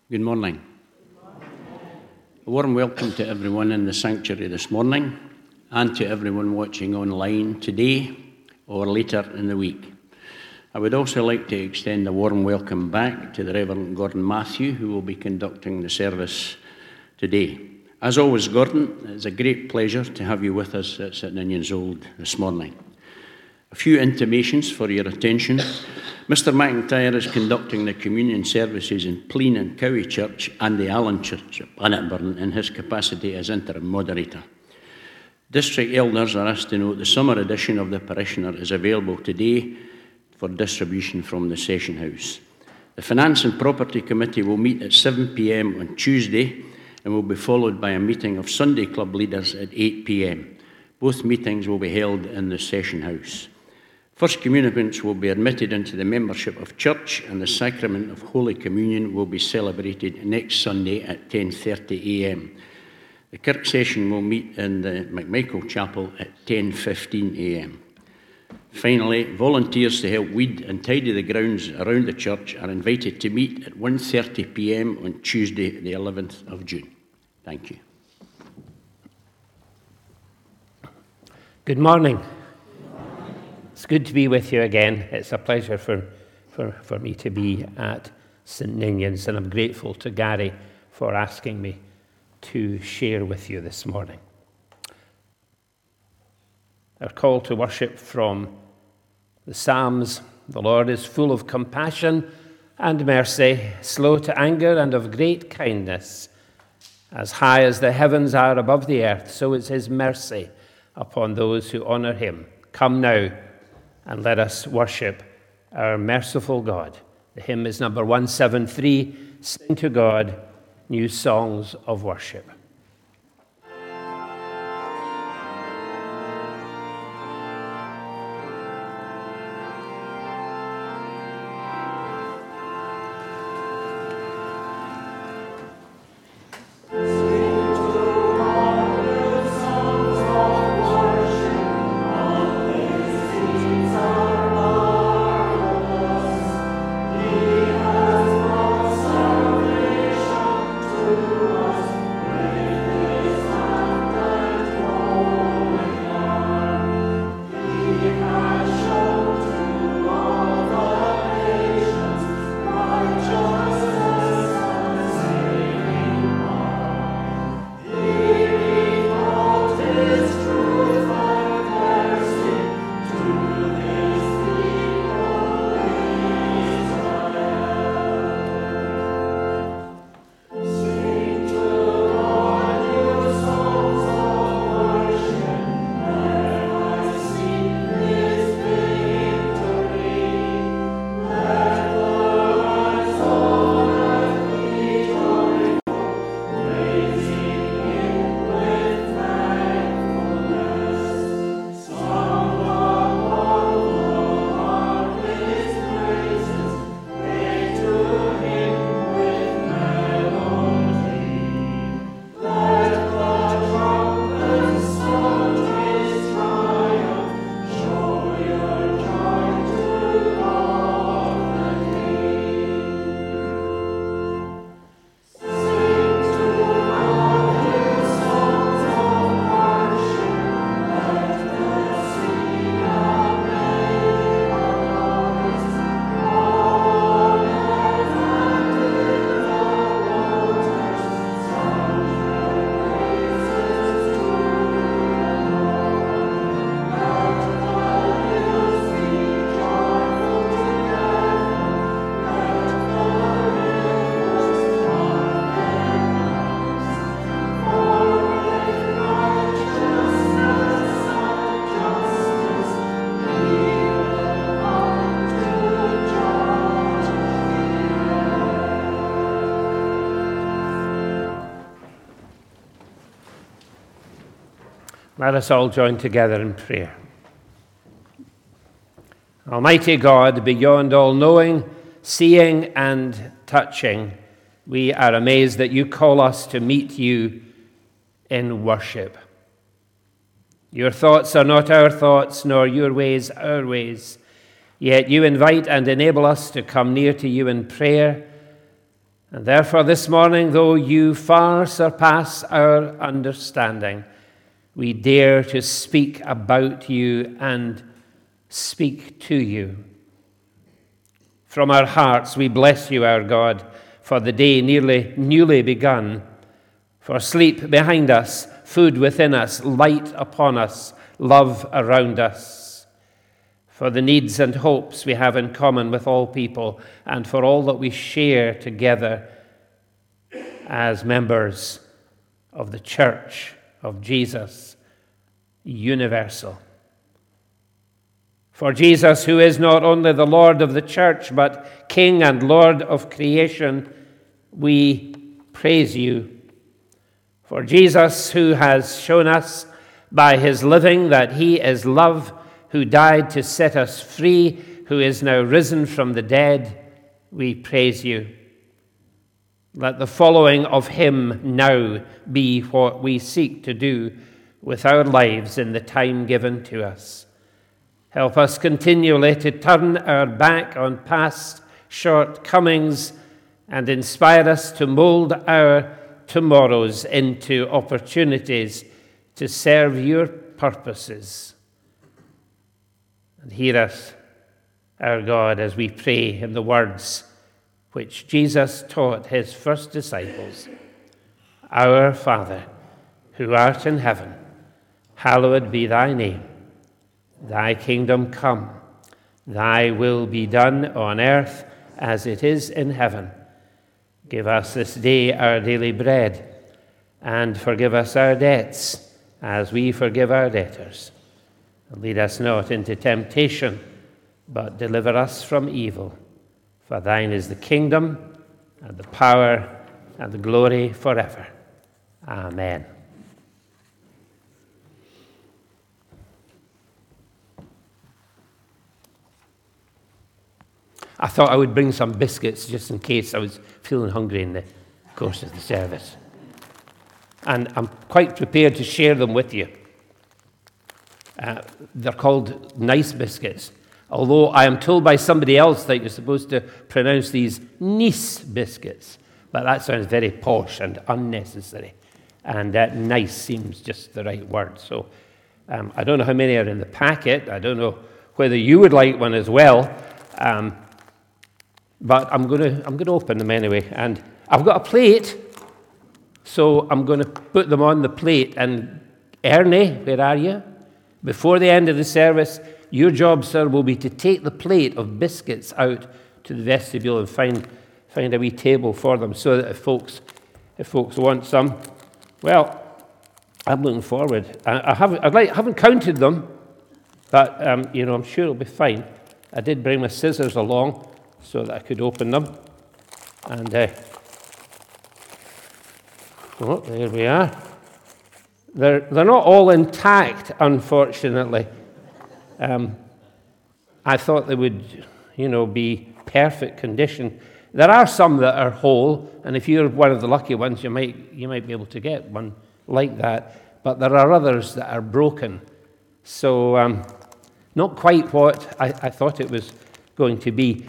Good morning. A warm welcome to everyone in the sanctuary this morning and to everyone watching online today or later in the week. I would also like to extend a warm welcome back to the Reverend Gordon Matthew, who will be conducting the service today. As always, Gordon, it's a great pleasure to have you with us at St Ninian's Old this morning. A few intimations for your attention. Mr McIntyre is conducting the communion services in Plean and Cowie Church and the Allen Church at Bannockburn in his capacity as interim moderator. District elders are asked to note the summer edition of the Parishioner is available today for distribution from the Session House. The Finance and Property Committee will meet at 7 p.m. on Tuesday and will be followed by a meeting of Sunday Club leaders at 8 p.m. Both meetings will be held in the Session House. First communicants will be admitted into the membership of church, and the sacrament of Holy Communion will be celebrated next Sunday at 10:30 a.m. The Kirk session will meet in the McMichael Chapel at 10:15 a.m. Finally, volunteers to help weed and tidy the grounds around the church are invited to meet at 1:30 p.m. on Tuesday, the 11th of June. Thank you. Good morning. It's good to be with you again. It's a pleasure for me to be at St Ninian's, and I'm grateful to Gary for asking me to share with you this morning. Our call to worship from the Psalms: the Lord is full of compassion and mercy, slow to anger and of great kindness. As high as the heavens are above the earth, so is his mercy upon those who honor him. Come now, and let us worship our merciful God. The hymn is number 173, Sing to God, New Songs of Worship. Let us all join together in prayer. Almighty God, beyond all knowing, seeing and touching, we are amazed that you call us to meet you in worship. Your thoughts are not our thoughts, nor your ways our ways. Yet you invite and enable us to come near to you in prayer And therefore this morning, though you far surpass our understanding, we dare to speak about you and speak to you. From our hearts we bless you, our God, for the day newly begun, for sleep behind us, food within us, light upon us, love around us, for the needs and hopes we have in common with all people, and for all that we share together as members of the Church of Jesus, universal. For Jesus, who is not only the Lord of the church, but King and Lord of creation, we praise you. For Jesus, who has shown us by his living that he is love, who died to set us free, who is now risen from the dead, we praise you. Let the following of him now be what we seek to do with our lives in the time given to us. Help us continually to turn our back on past shortcomings and inspire us to mold our tomorrows into opportunities to serve your purposes. And hear us, our God, as we pray in the words which Jesus taught his first disciples. Our Father, who art in heaven, hallowed be thy name. Thy kingdom come, thy will be done on earth as it is in heaven. Give us this day our daily bread, and forgive us our debts as we forgive our debtors. And lead us not into temptation, but deliver us from evil. For thine is the kingdom, and the power, and the glory forever. Amen. I thought I would bring some biscuits just in case I was feeling hungry in the course of the service. And I'm quite prepared to share them with you. They're called nice biscuits. Although I am told by somebody else that you're supposed to pronounce these nice biscuits. But that sounds very posh and unnecessary. And nice seems just the right word. So I don't know how many are in the packet. I don't know whether you would like one as well. But I'm going to open them anyway. And I've got a plate, so I'm going to put them on the plate. And Ernie, where are you? Before the end of the service, your job, sir, will be to take the plate of biscuits out to the vestibule and find a wee table for them, so that if folks want some, well, I'm looking forward. I haven't counted them, but I'm sure it'll be fine. I did bring my scissors along so that I could open them. And, there we are. They're not all intact, unfortunately. I thought they would, be perfect condition. There are some that are whole, and if you're one of the lucky ones, you might be able to get one like that. But there are others that are broken. So, not quite what I thought it was going to be.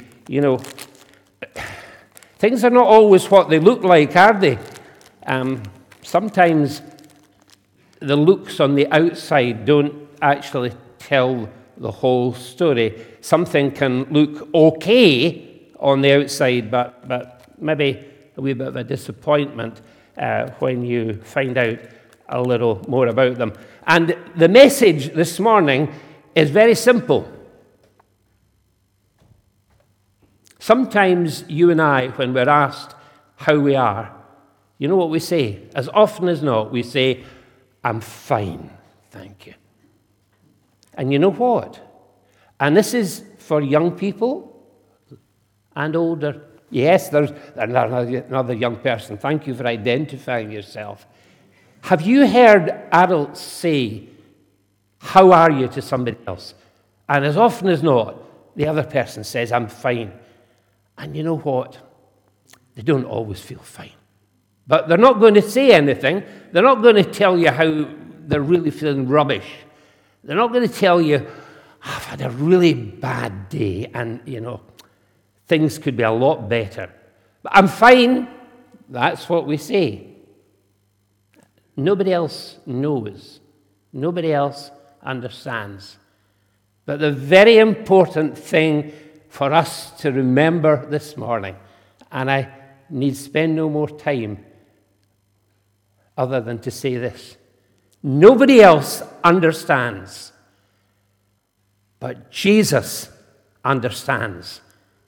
Things are not always what they look like, are they? Sometimes the looks on the outside don't actually tell the whole story. Something can look okay on the outside, but maybe a wee bit of a disappointment when you find out a little more about them. And the message this morning is very simple. Sometimes you and I, when we're asked how we are, you know what we say? As often as not, we say, I'm fine, thank you. And you know what? And this is for young people and older. Yes, there's another young person. Thank you for identifying yourself. Have you heard adults say, how are you, to somebody else? And as often as not, the other person says, I'm fine. And you know what? They don't always feel fine. But they're not going to say anything. They're not going to tell you how they're really feeling rubbish. They're not going to tell you, I've had a really bad day and, things could be a lot better. But I'm fine. That's what we say. Nobody else knows. Nobody else understands. But the very important thing for us to remember this morning, and I need spend no more time other than to say this. Nobody else understands, but Jesus understands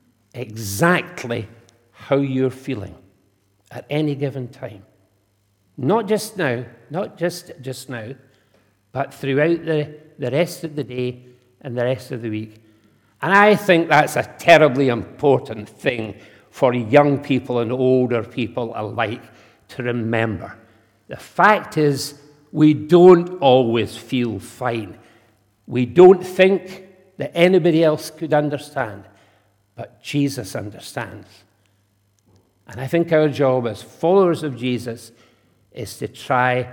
exactly how you're feeling at any given time. Not just now, not just now, but throughout the rest of the day and the rest of the week. And I think that's a terribly important thing for young people and older people alike to remember. The fact is, we don't always feel fine. We don't think that anybody else could understand, but Jesus understands. And I think our job as followers of Jesus is to try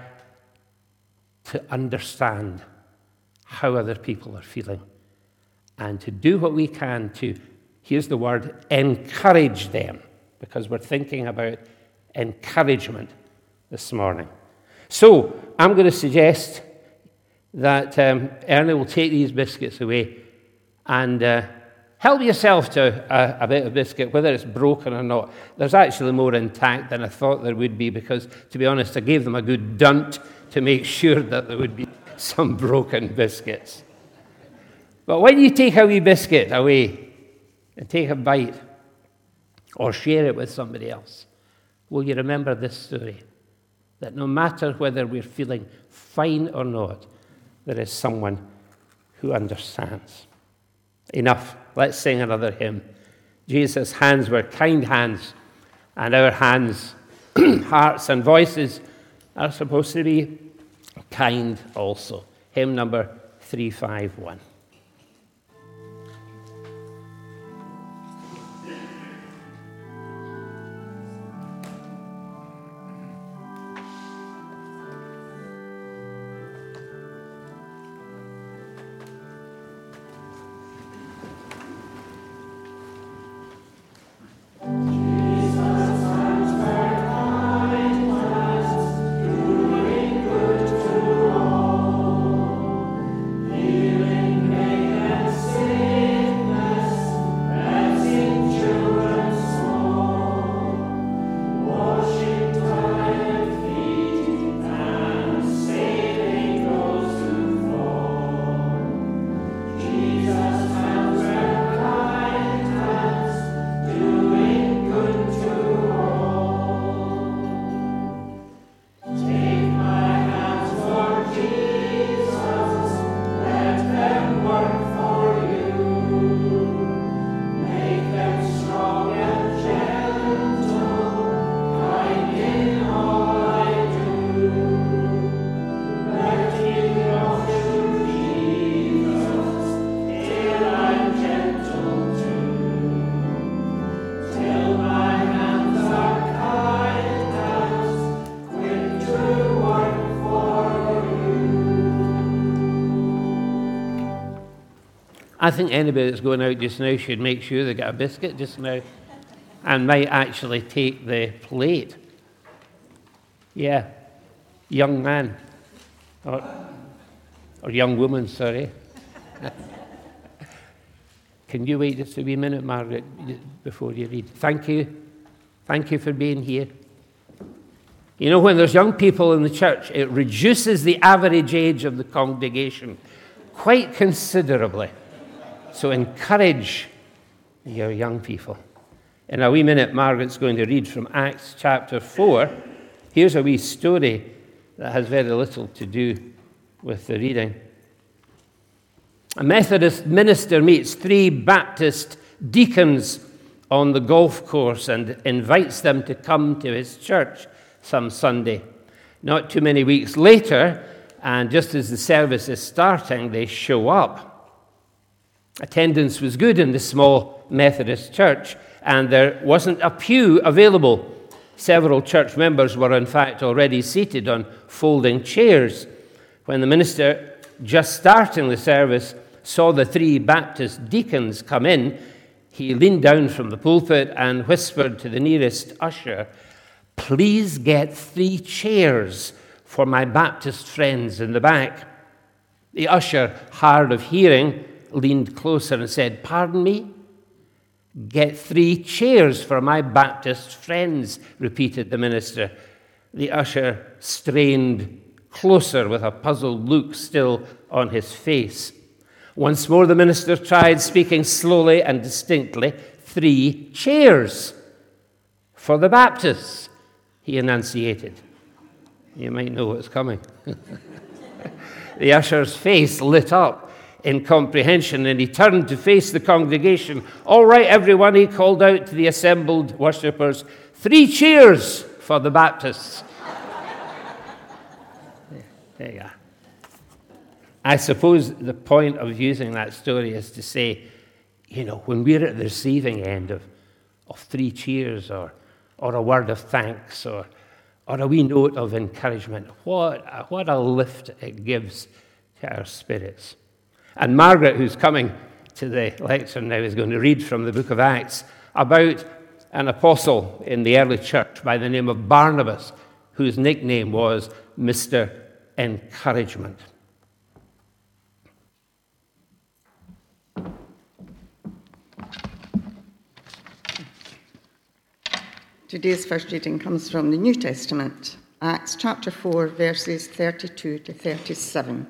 to understand how other people are feeling and to do what we can to, here's the word, encourage them, because we're thinking about encouragement this morning. So I'm going to suggest that Ernie will take these biscuits away and help yourself to a bit of biscuit, whether it's broken or not. There's actually more intact than I thought there would be because, to be honest, I gave them a good dunt to make sure that there would be some broken biscuits. But when you take a wee biscuit away and take a bite or share it with somebody else, will you remember this story? That no matter whether we're feeling fine or not, there is someone who understands. Enough. Let's sing another hymn. Jesus' hands were kind hands, and our hands, hearts and voices are supposed to be kind also. Hymn number 351. I think anybody that's going out just now should make sure they get a biscuit just now and might actually take the plate. Yeah, young man. Or young woman, sorry. Can you wait just a wee minute, Margaret, before you read? Thank you. Thank you for being here. You know, when there's young people in the church, it reduces the average age of the congregation quite considerably. So encourage your young people. In a wee minute, Margaret's going to read from Acts chapter 4. Here's a wee story that has very little to do with the reading. A Methodist minister meets 3 Baptist deacons on the golf course and invites them to come to his church some Sunday. Not too many weeks later, and just as the service is starting, they show up. Attendance was good in the small Methodist church, and there wasn't a pew available. Several church members were, in fact, already seated on folding chairs. When the minister, just starting the service, saw the 3 Baptist deacons come in, he leaned down from the pulpit and whispered to the nearest usher, please get 3 chairs for my Baptist friends in the back. The usher, hard of hearing, leaned closer and said, "Pardon me?" "Get 3 chairs for my Baptist friends," repeated the minister. The usher strained closer with a puzzled look still on his face. Once more the minister tried, speaking slowly and distinctly. 3 chairs for the Baptists, he enunciated. You might know what's coming. The usher's face lit up in comprehension, and he turned to face the congregation. "All right, everyone," he called out to the assembled worshippers. 3 cheers for the Baptists. There you are. I suppose the point of using that story is to say, when we're at the receiving end of 3 cheers or a word of thanks or a wee note of encouragement, what a lift it gives to our spirits. And Margaret, who's coming to the lectern now, is going to read from the book of Acts about an apostle in the early church by the name of Barnabas, whose nickname was Mr. Encouragement. Today's first reading comes from the New Testament, Acts chapter 4, verses 32 to 37.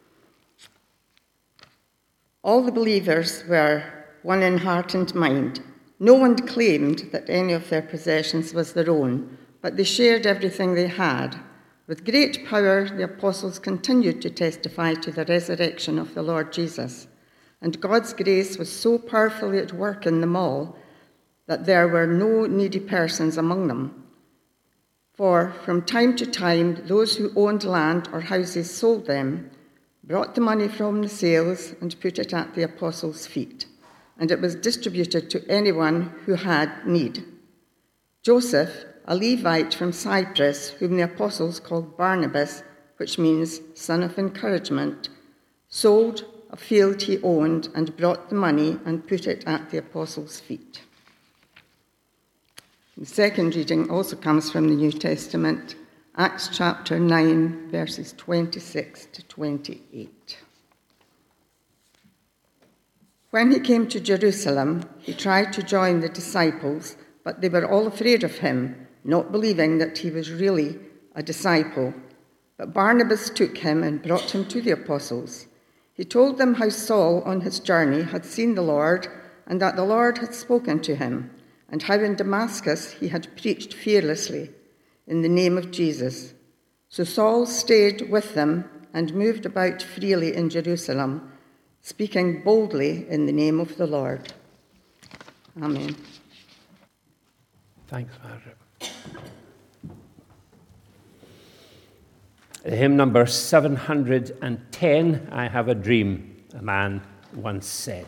All the believers were one in heart and mind. No one claimed that any of their possessions was their own, but they shared everything they had. With great power, the apostles continued to testify to the resurrection of the Lord Jesus. And God's grace was so powerfully at work in them all that there were no needy persons among them. For from time to time, those who owned land or houses sold them, brought the money from the sales, and put it at the apostles' feet, and it was distributed to anyone who had need. Joseph, a Levite from Cyprus, whom the apostles called Barnabas, which means son of encouragement, sold a field he owned and brought the money and put it at the apostles' feet. The second reading also comes from the New Testament, Acts chapter 9, verses 26 to 28. When he came to Jerusalem, he tried to join the disciples, but they were all afraid of him, not believing that he was really a disciple. But Barnabas took him and brought him to the apostles. He told them how Saul on his journey had seen the Lord, and that the Lord had spoken to him, and how in Damascus he had preached fearlessly in the name of Jesus. So Saul stayed with them and moved about freely in Jerusalem, speaking boldly in the name of the Lord. Amen. Thanks, Margaret. Hymn number 710, "I Have a Dream," a man once said.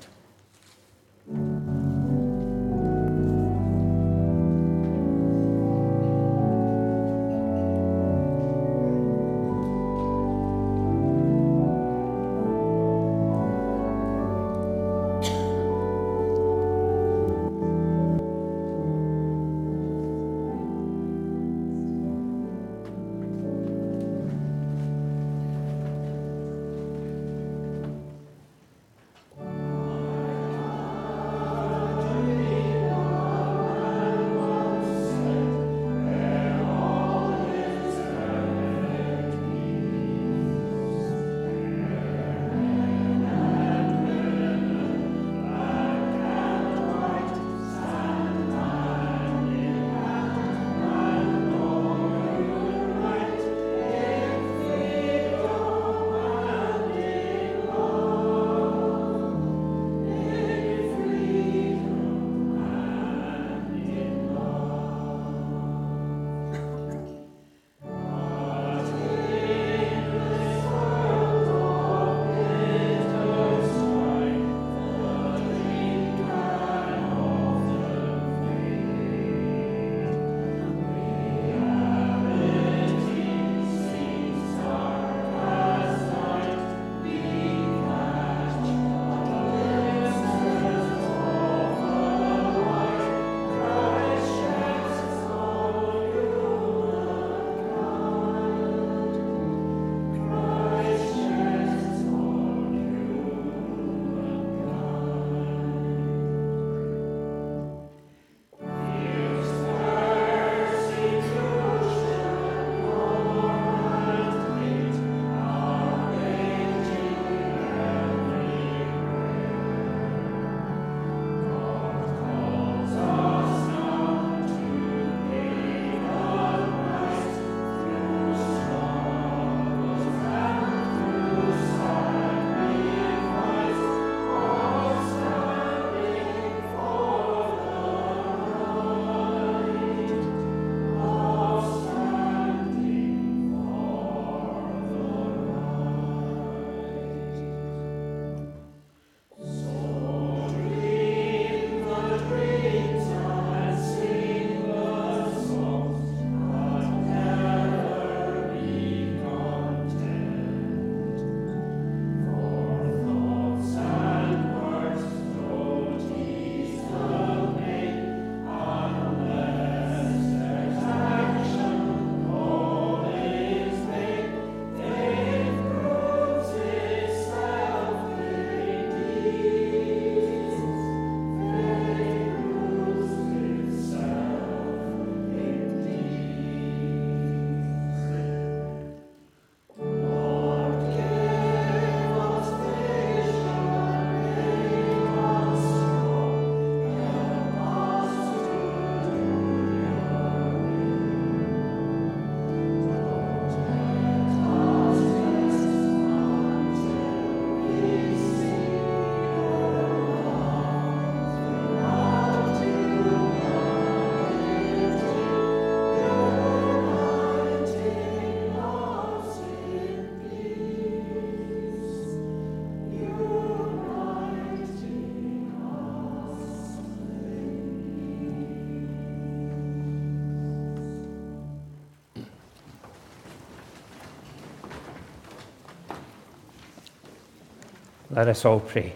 Let us all pray.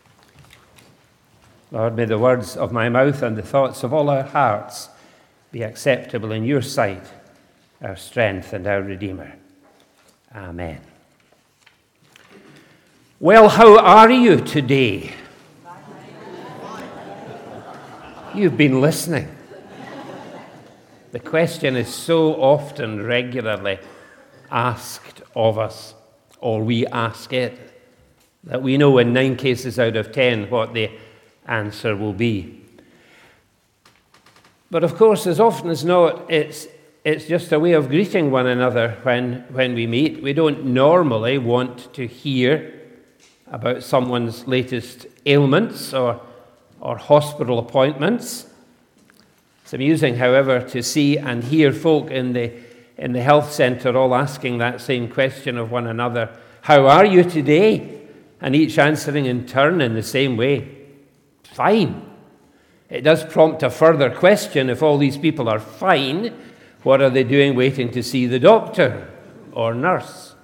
Lord, may the words of my mouth and the thoughts of all our hearts be acceptable in your sight, our strength and our Redeemer. Amen. Well, how are you today? You've been listening. The question is so often, regularly asked of us, or we ask it, that we know in 9 cases out of 10 what the answer will be. But of course, as often as not, it's just a way of greeting one another when we meet. We don't normally want to hear about someone's latest ailments or hospital appointments. It's amusing, however, to see and hear folk in the health centre all asking that same question of one another. How are you today? And each answering in turn in the same way. Fine. It does prompt a further question. If all these people are fine, what are they doing waiting to see the doctor or nurse?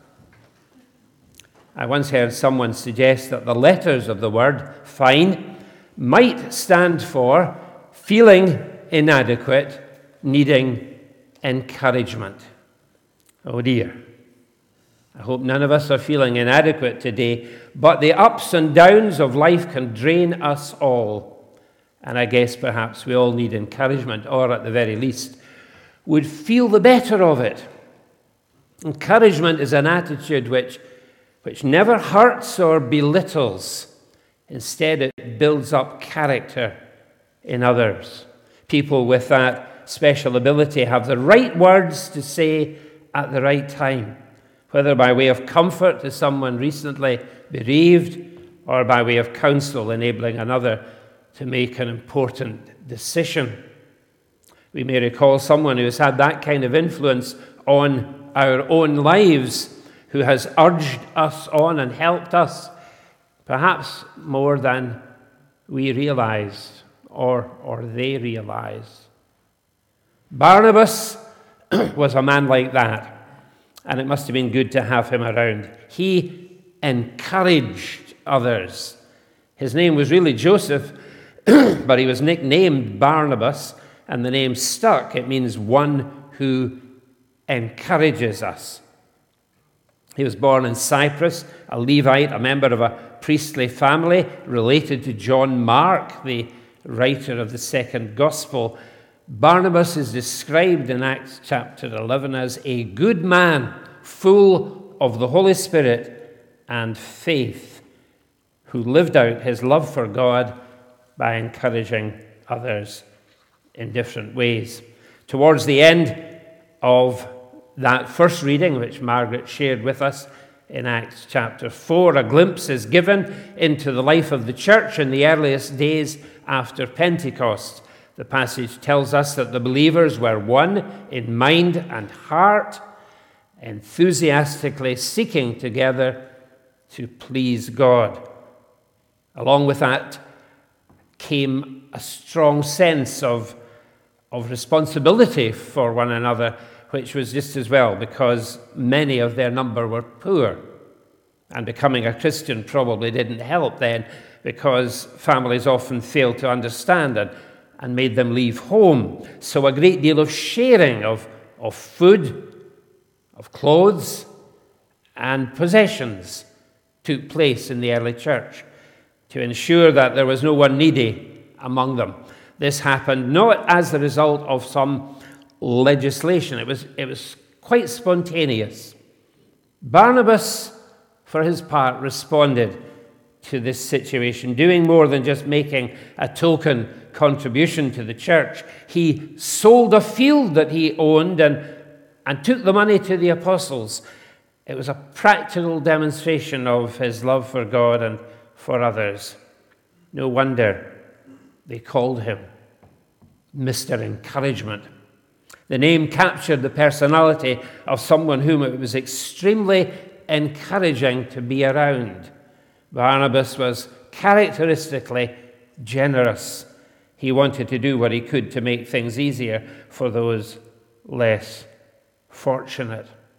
I once heard someone suggest that the letters of the word fine might stand for feeling inadequate, needing encouragement. Oh dear. I hope none of us are feeling inadequate today, but the ups and downs of life can drain us all. And I guess perhaps we all need encouragement, or at the very least, would feel the better of it. Encouragement is an attitude which never hurts or belittles. Instead, it builds up character in others. People with that special ability have the right words to say at the right time, whether by way of comfort to someone recently bereaved or by way of counsel enabling another to make an important decision. We may recall someone who has had that kind of influence on our own lives, who has urged us on and helped us, perhaps more than we realized or they realized. Barnabas was a man like that. And it must have been good to have him around. He encouraged others. His name was really Joseph, but he was nicknamed Barnabas, and the name stuck. It means one who encourages us. He was born in Cyprus, a Levite, a member of a priestly family, related to John Mark, the writer of the second gospel. Barnabas is described in Acts chapter 11 as a good man, full of the Holy Spirit and faith, who lived out his love for God by encouraging others in different ways. Towards the end of that first reading, which Margaret shared with us in Acts chapter 4, a glimpse is given into the life of the church in the earliest days after Pentecost. The passage tells us that the believers were one in mind and heart, enthusiastically seeking together to please God. Along with that came a strong sense of responsibility for one another, which was just as well because many of their number were poor. And becoming a Christian probably didn't help then, because families often failed to understand and made them leave home. So a great deal of sharing of food, of clothes, and possessions took place in the early church to ensure that there was no one needy among them. This happened not as the result of some legislation. It was quite spontaneous. Barnabas, for his part, responded to this situation, doing more than just making a token contribution to the church. He sold a field that he owned and took the money to the apostles. It was a practical demonstration of his love for God and for others. No wonder they called him Mr. Encouragement. The name captured the personality of someone whom it was extremely encouraging to be around. Barnabas was characteristically generous. He wanted to do what he could to make things easier for those less fortunate.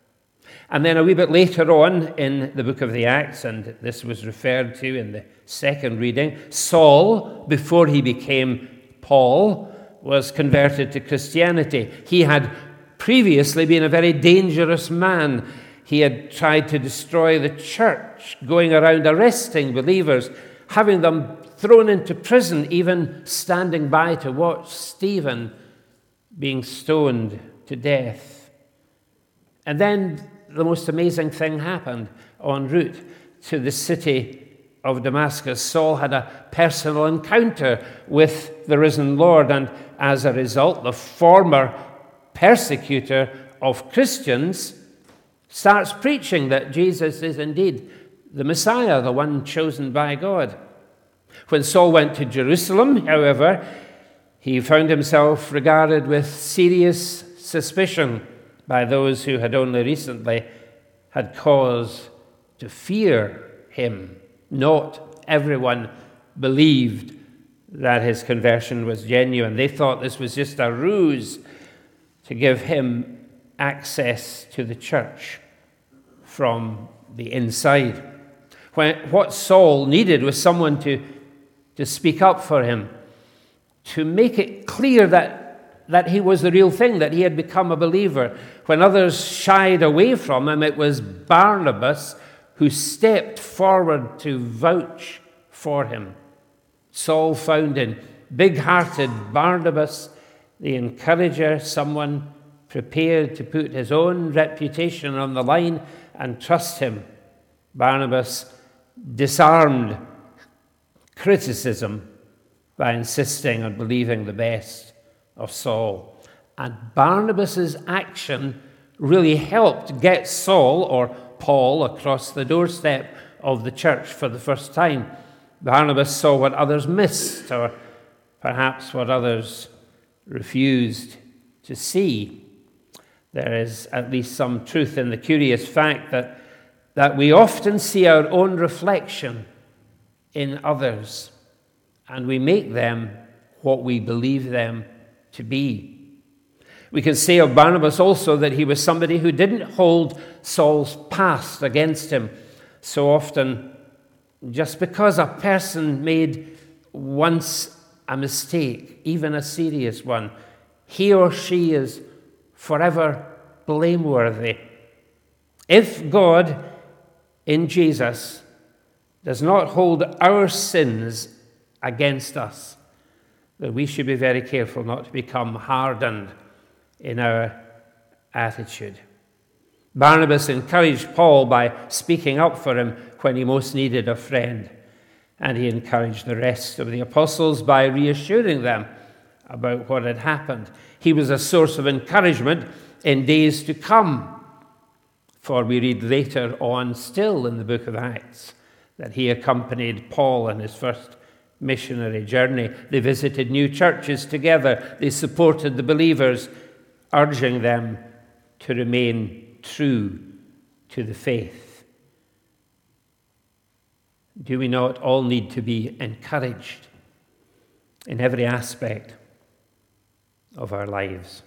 And then a wee bit later on in the book of the Acts, and this was referred to in the second reading, Saul, before he became Paul, was converted to Christianity. He had previously been a very dangerous man. He had tried to destroy the church, going around arresting believers, having them thrown into prison, even standing by to watch Stephen being stoned to death. And then the most amazing thing happened en route to the city of Damascus. Saul had a personal encounter with the risen Lord, and as a result, the former persecutor of Christians starts preaching that Jesus is indeed the Messiah, the one chosen by God. When Saul went to Jerusalem, however, he found himself regarded with serious suspicion by those who had only recently had cause to fear him. Not everyone believed that his conversion was genuine. They thought this was just a ruse to give him access to the church from the inside. What Saul needed was someone to speak up for him, to make it clear that he was the real thing, that he had become a believer. When others shied away from him, it was Barnabas who stepped forward to vouch for him. Saul found in big-hearted Barnabas the encourager, someone prepared to put his own reputation on the line and trust him. Barnabas disarmed criticism by insisting on believing the best of Saul. And Barnabas's action really helped get Saul, or Paul, across the doorstep of the church for the first time. Barnabas saw what others missed, or perhaps what others refused to see. There is at least some truth in the curious fact that we often see our own reflection in others, and we make them what we believe them to be. We can say of Barnabas also that he was somebody who didn't hold Saul's past against him. So often, just because a person made once a mistake, even a serious one, he or she is forever blameworthy. If God in Jesus does not hold our sins against us, that we should be very careful not to become hardened in our attitude. Barnabas encouraged Paul by speaking up for him when he most needed a friend, and he encouraged the rest of the apostles by reassuring them about what had happened. He was a source of encouragement in days to come, for we read later on still in the book of Acts that he accompanied Paul on his first missionary journey. They visited new churches together. They supported the believers, urging them to remain true to the faith. Do we not all need to be encouraged in every aspect of our lives?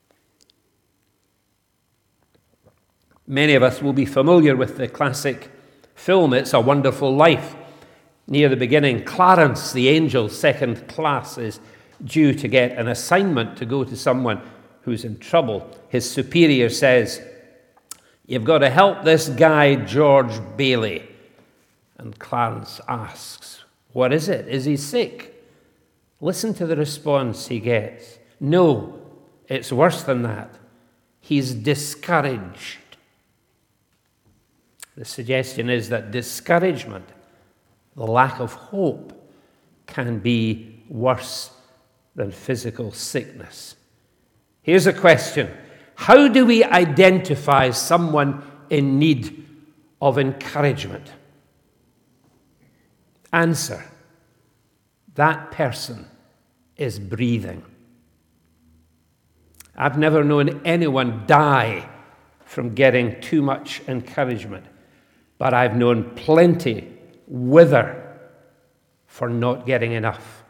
Many of us will be familiar with the classic film, It's a Wonderful Life. Near the beginning, Clarence, the angel, second class, is due to get an assignment to go to someone who's in trouble. His superior says, "You've got to help this guy, George Bailey." And Clarence asks, "What is it? Is he sick?" Listen to the response he gets. "No, it's worse than that. He's discouraged." The suggestion is that discouragement, the lack of hope, can be worse than physical sickness. Here's a question. How do we identify someone in need of encouragement? Answer: that person is breathing. I've never known anyone die from getting too much encouragement, but I've known plenty wither for not getting enough.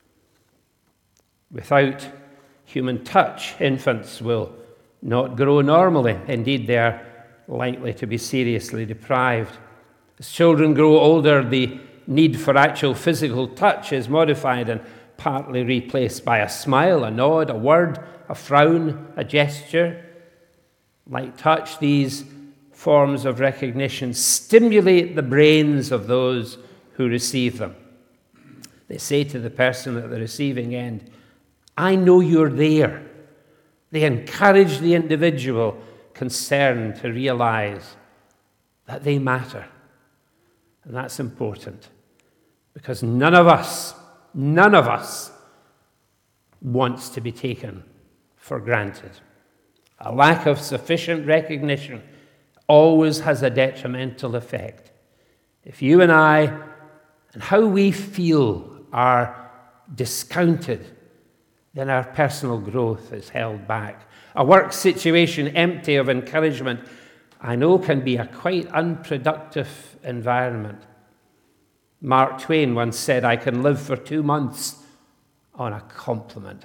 Without human touch, infants will not grow normally. Indeed, they are likely to be seriously deprived. As children grow older, the need for actual physical touch is modified and partly replaced by a smile, a nod, a word, a frown, a gesture. Like touch, these forms of recognition stimulate the brains of those who receive them. They say to the person at the receiving end, "I know you're there." They encourage the individual concerned to realize that they matter. And that's important, because none of us wants to be taken for granted. A lack of sufficient recognition always has a detrimental effect. If you and I and how we feel are discounted, then our personal growth is held back. A work situation empty of encouragement, I know, can be a quite unproductive environment. Mark Twain once said, "I can live for 2 months on a compliment."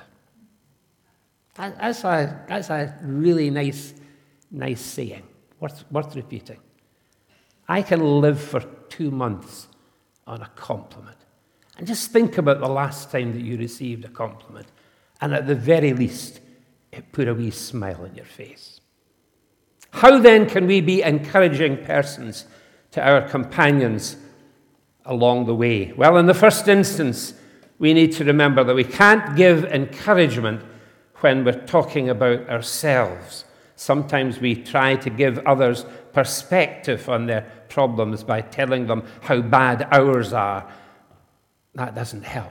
That's a really nice saying, worth repeating. I can live for 2 months on a compliment. And just think about the last time that you received a compliment, and at the very least, it put a wee smile on your face. How then can we be encouraging persons to our companions along the way? Well, in the first instance, we need to remember that we can't give encouragement when we're talking about ourselves. Sometimes we try to give others perspective on their problems by telling them how bad ours are. That doesn't help.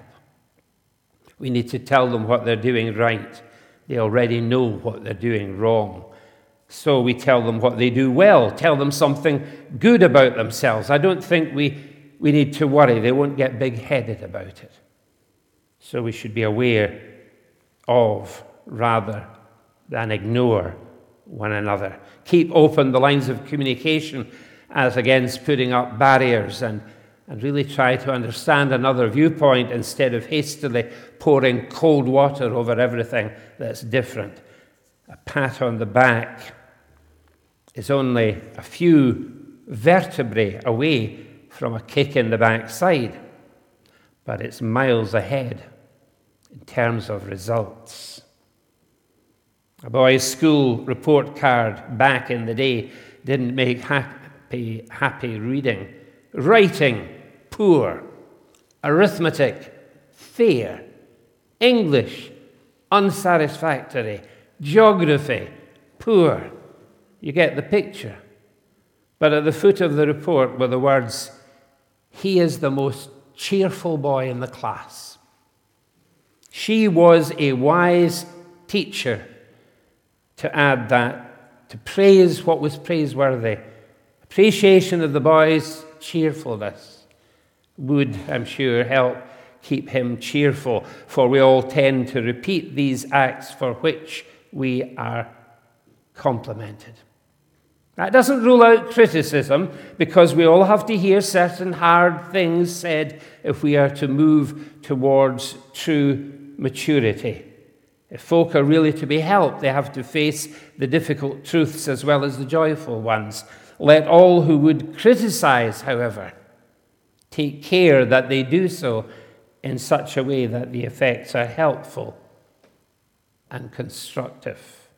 We need to tell them what they're doing right. They already know what they're doing wrong. So we tell them what they do well, tell them something good about themselves. I don't think we need to worry. They won't get big-headed about it. So we should be aware of, rather than ignore, one another. Keep open the lines of communication as against putting up barriers, and really try to understand another viewpoint instead of hastily pouring cold water over everything that's different. A pat on the back is only a few vertebrae away from a kick in the backside, but it's miles ahead in terms of results. A boy's school report card back in the day didn't make happy reading. Writing, poor. Arithmetic, fair. English, unsatisfactory. Geography, poor. You get the picture. But at the foot of the report were the words, "He is the most cheerful boy in the class." She was a wise teacher to add that, to praise what was praiseworthy. Appreciation of the boy's cheerfulness would, I'm sure, help keep him cheerful, for we all tend to repeat these acts for which we are complimented. That doesn't rule out criticism, because we all have to hear certain hard things said if we are to move towards true maturity. If folk are really to be helped, they have to face the difficult truths as well as the joyful ones. Let all who would criticize, however, take care that they do so in such a way that the effects are helpful and constructive.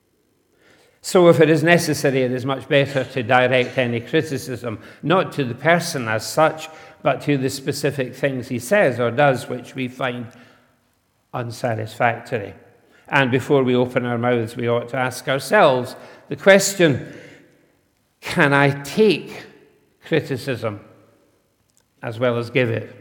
So if it is necessary, it is much better to direct any criticism, not to the person as such, but to the specific things he says or does which we find unsatisfactory. And before we open our mouths, we ought to ask ourselves the question, can I take criticism as well as give it?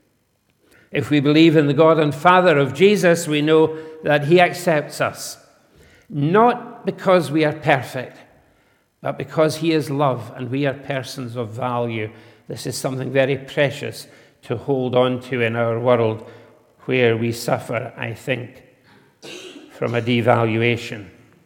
If we believe in the God and Father of Jesus, we know that he accepts us, not because we are perfect, but because he is love and we are persons of value. This is something very precious to hold on to in our world, where we suffer, I think, from a devaluation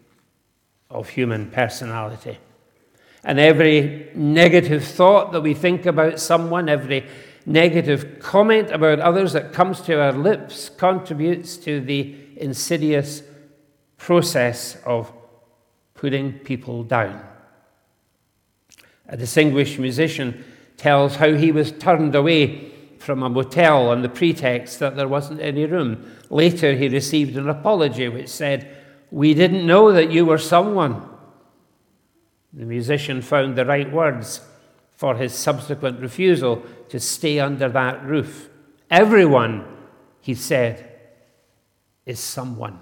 of human personality. And every negative thought that we think about someone, every negative comment about others that comes to our lips contributes to the insidious process of putting people down. A distinguished musician tells how he was turned away from a motel on the pretext that there wasn't any room. Later, he received an apology which said, "We didn't know that you were someone." The musician found the right words for his subsequent refusal to stay under that roof. Everyone, he said, is someone.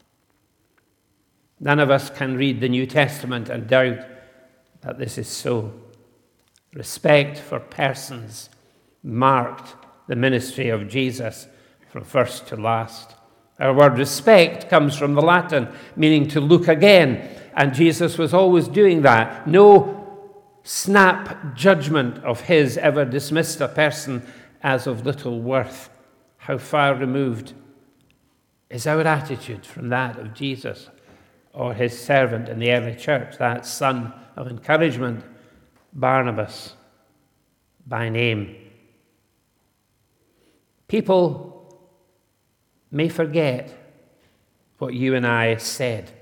None of us can read the New Testament and doubt that this is so. Respect for persons marked the ministry of Jesus from first to last. Our word respect comes from the Latin, meaning to look again, and Jesus was always doing that. No snap judgment of his ever dismissed a person as of little worth. How far removed is our attitude from that of Jesus or his servant in the early church, that son of encouragement, Barnabas, by name. People may forget what you and I said.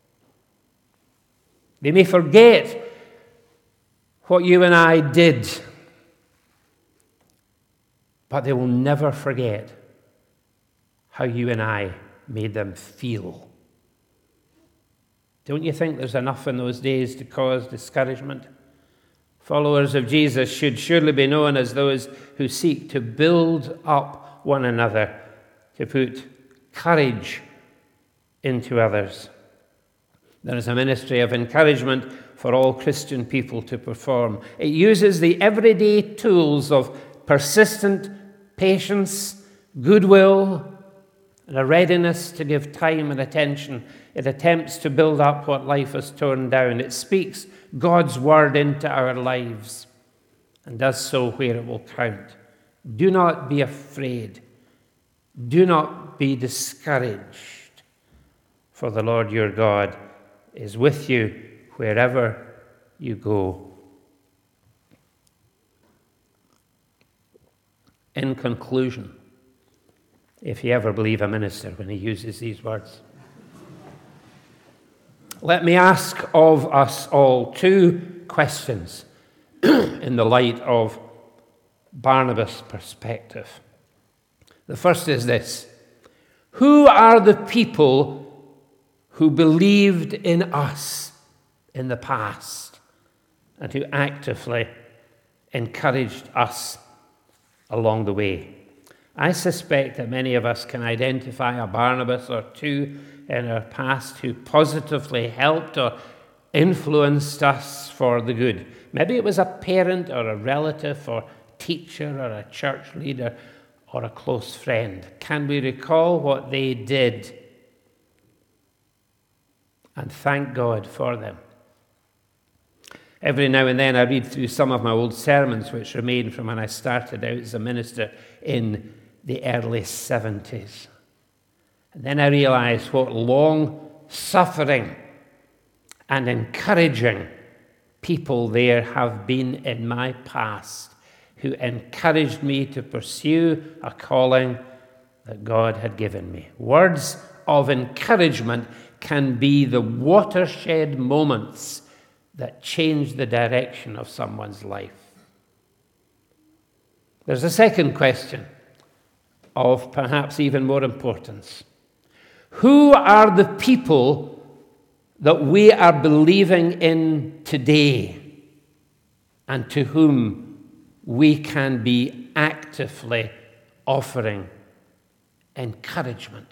They may forget what you and I did, but they will never forget how you and I made them feel. Don't you think there's enough in those days to cause discouragement? Followers of Jesus should surely be known as those who seek to build up one another, to put courage into others. There is a ministry of encouragement for all Christian people to perform. It uses the everyday tools of persistent patience, goodwill, and a readiness to give time and attention. It attempts to build up what life has torn down. It speaks God's word into our lives and does so where it will count. Do not be afraid. Do not be discouraged, for the Lord your God is with you wherever you go. In conclusion, if you ever believe a minister when he uses these words, let me ask of us all two questions in the light of Barnabas' perspective. The first is this: who are the people who believed in us in the past and who actively encouraged us along the way? I suspect that many of us can identify a Barnabas or two in our past who positively helped or influenced us for the good. Maybe it was a parent or a relative or teacher or a church leader or a close friend. Can we recall what they did and thank God for them? Every now and then I read through some of my old sermons which remain from when I started out as a minister in the early 70s. And then I realized what long-suffering and encouraging people there have been in my past who encouraged me to pursue a calling that God had given me. Words of encouragement can be the watershed moments that change the direction of someone's life. There's a second question of perhaps even more importance. Who are the people that we are believing in today and to whom we can be actively offering encouragement?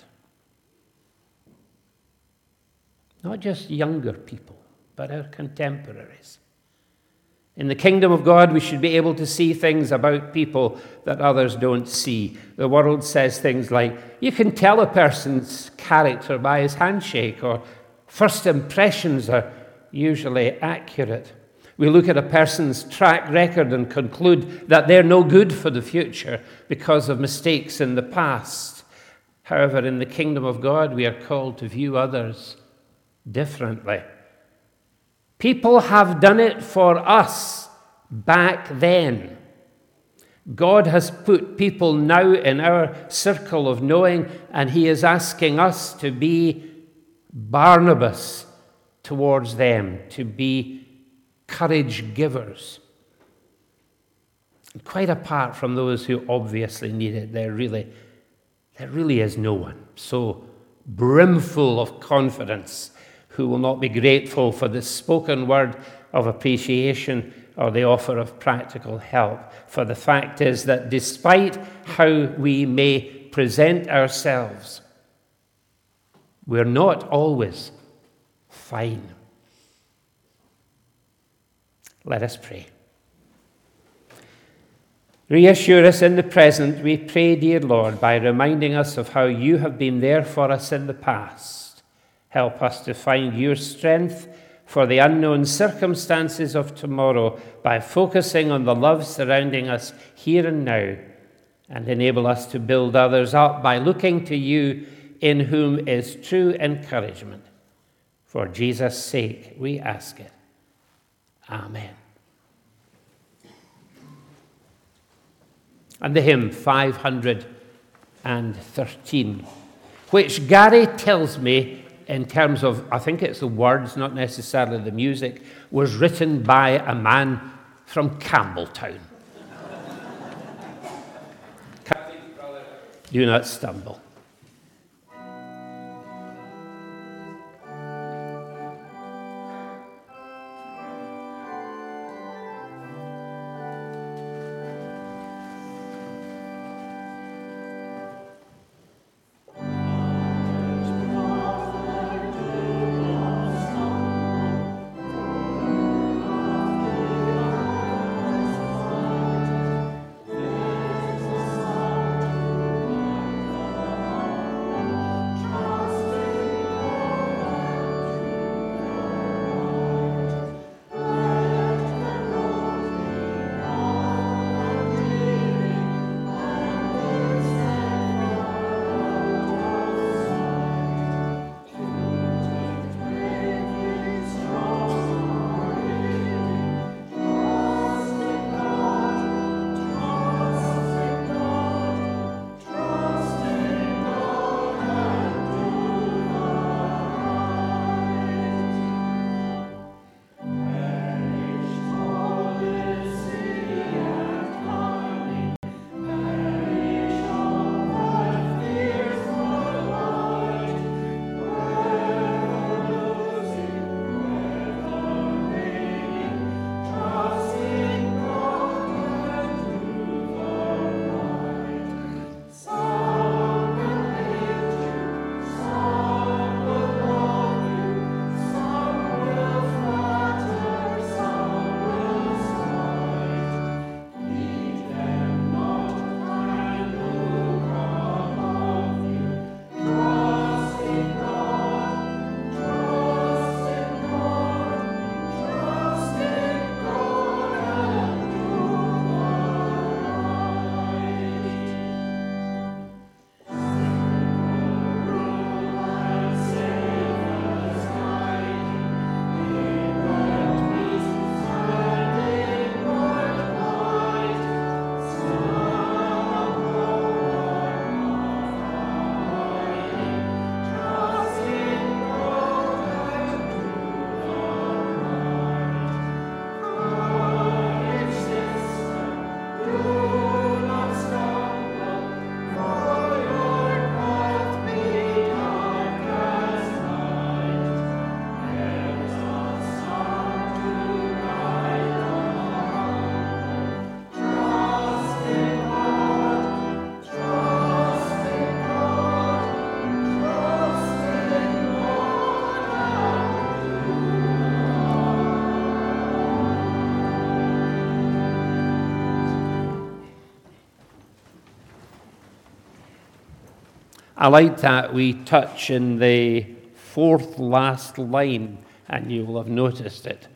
Not just younger people, but our contemporaries. In the kingdom of God, we should be able to see things about people that others don't see. The world says things like, you can tell a person's character by his handshake, or first impressions are usually accurate. We look at a person's track record and conclude that they're no good for the future because of mistakes in the past. However, in the kingdom of God, we are called to view others differently. People have done it for us back then. God has put people now in our circle of knowing, and he is asking us to be Barnabas towards them, to be courage givers. And quite apart from those who obviously need it, there really is no one so brimful of confidence who will not be grateful for the spoken word of appreciation or the offer of practical help. For the fact is that despite how we may present ourselves, we're not always fine. Let us pray. Reassure us in the present, we pray, dear Lord, by reminding us of how you have been there for us in the past. Help us to find your strength for the unknown circumstances of tomorrow by focusing on the love surrounding us here and now, and enable us to build others up by looking to you, in whom is true encouragement. For Jesus' sake, we ask it. Amen. And the hymn 513, which Gary tells me, in terms of, I think it's the words, not necessarily the music, was written by a man from Campbelltown. Do not stumble. I like that we touch in the fourth last line, and you will have noticed it.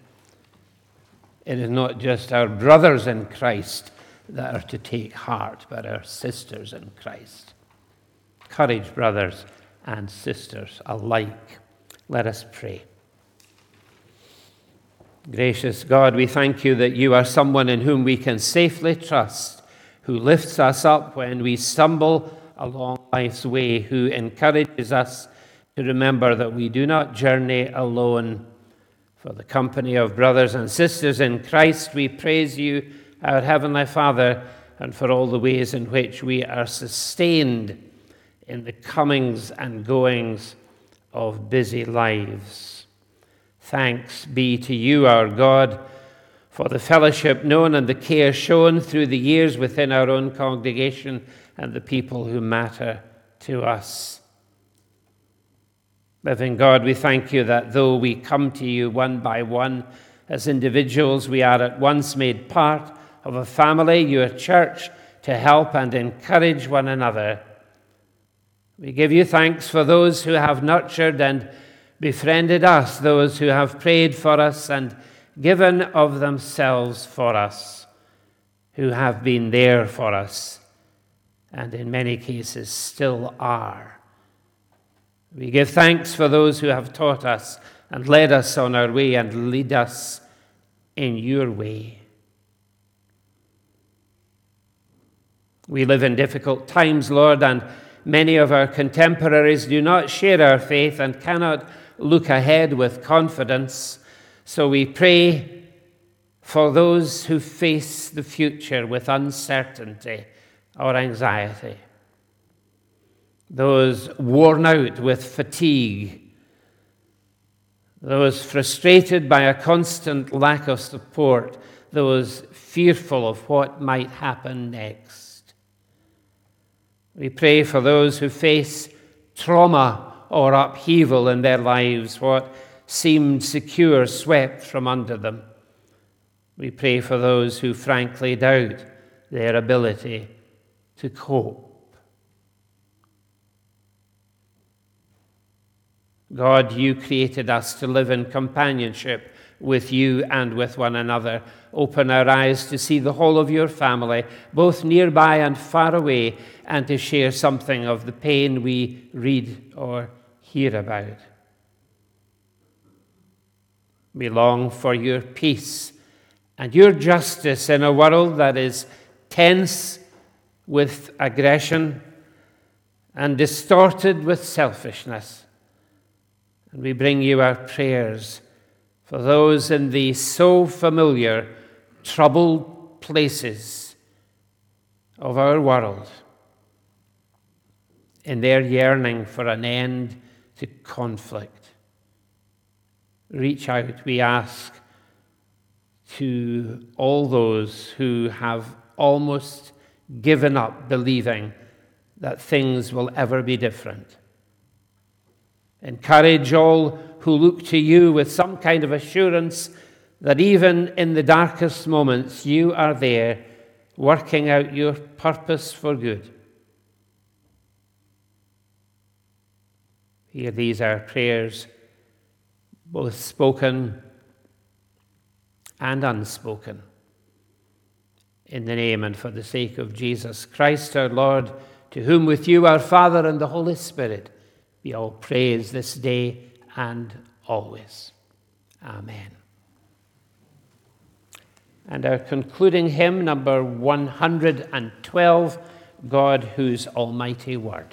It is not just our brothers in Christ that are to take heart, but our sisters in Christ. Courage, brothers and sisters alike. Let us pray. Gracious God, we thank you that you are someone in whom we can safely trust, who lifts us up when we stumble along life's way, who encourages us to remember that we do not journey alone, For the company of brothers and sisters in Christ, we praise you, our Heavenly Father, and for all the ways in which we are sustained in the comings and goings of busy lives. Thanks be to you, our God, for the fellowship known and the care shown through the years within our own congregation and the people who matter to us. Living God, we thank you that though we come to you one by one as individuals, we are at once made part of a family, your church, to help and encourage one another. We give you thanks for those who have nurtured and befriended us, those who have prayed for us and given of themselves for us, who have been there for us, and in many cases still are. We give thanks for those who have taught us and led us on our way and lead us in your way. We live in difficult times, Lord, and many of our contemporaries do not share our faith and cannot look ahead with confidence. So we pray for those who face the future with uncertainty or anxiety, those worn out with fatigue, those frustrated by a constant lack of support, those fearful of what might happen next. We pray for those who face trauma or upheaval in their lives, what seemed secure swept from under them. We pray for those who frankly doubt their ability to cope. God, you created us to live in companionship with you and with one another. Open our eyes to see the whole of your family, both nearby and far away, and to share something of the pain we read or hear about. We long for your peace and your justice in a world that is tense with aggression and distorted with selfishness. And we bring you our prayers for those in the so familiar, troubled places of our world, in their yearning for an end to conflict. Reach out, we ask, to all those who have almost given up believing that things will ever be different. Encourage all who look to you with some kind of assurance that even in the darkest moments, you are there working out your purpose for good. Hear these our prayers, both spoken and unspoken. In the name and for the sake of Jesus Christ our Lord, to whom with you our Father and the Holy Spirit be all praise this day and always. Amen. And our concluding hymn, number 112, God whose almighty word.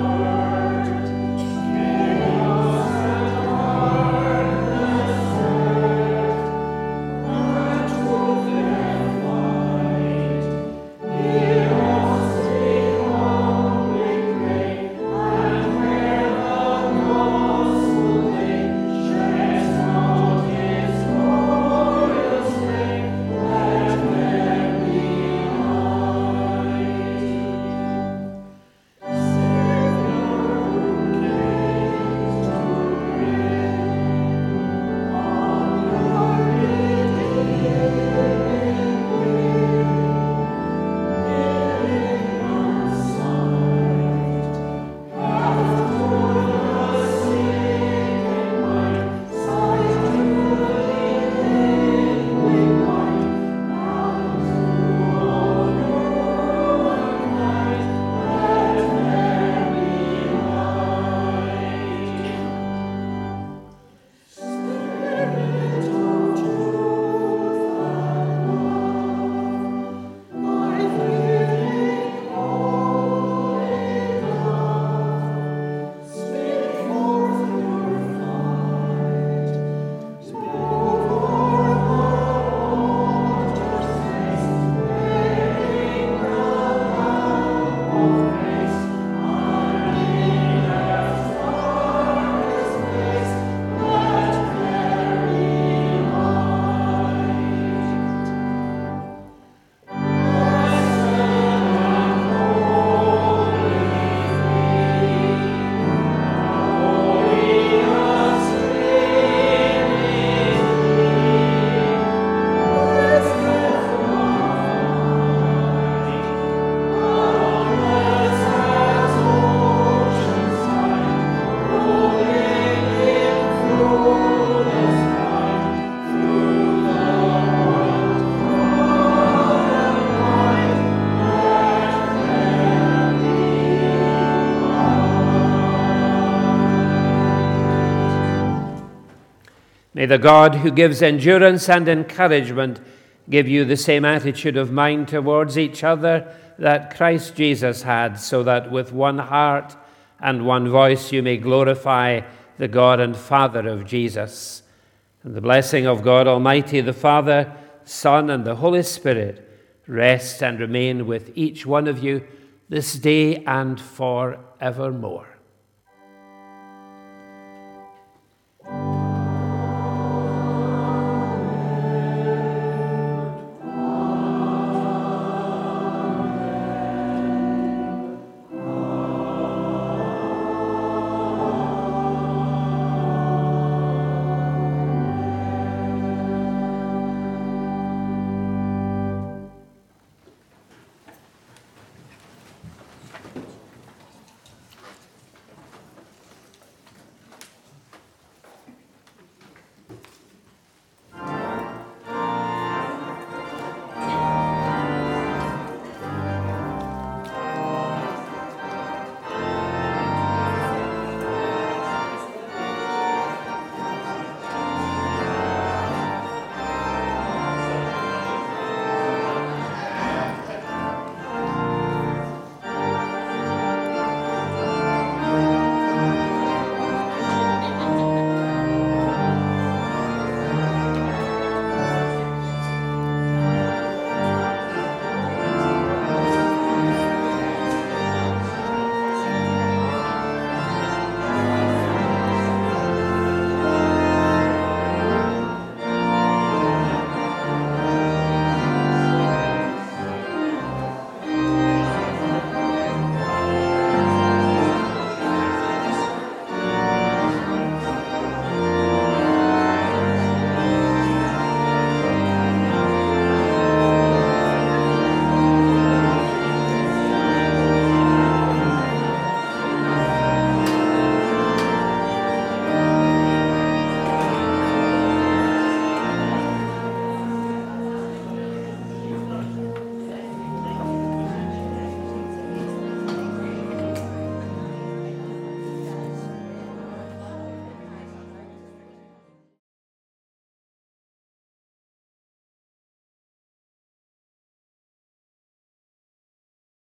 Amen. May the God who gives endurance and encouragement give you the same attitude of mind towards each other that Christ Jesus had, so that with one heart and one voice you may glorify the God and Father of Jesus. And the blessing of God Almighty, the Father, Son, and the Holy Spirit rest and remain with each one of you this day and forevermore.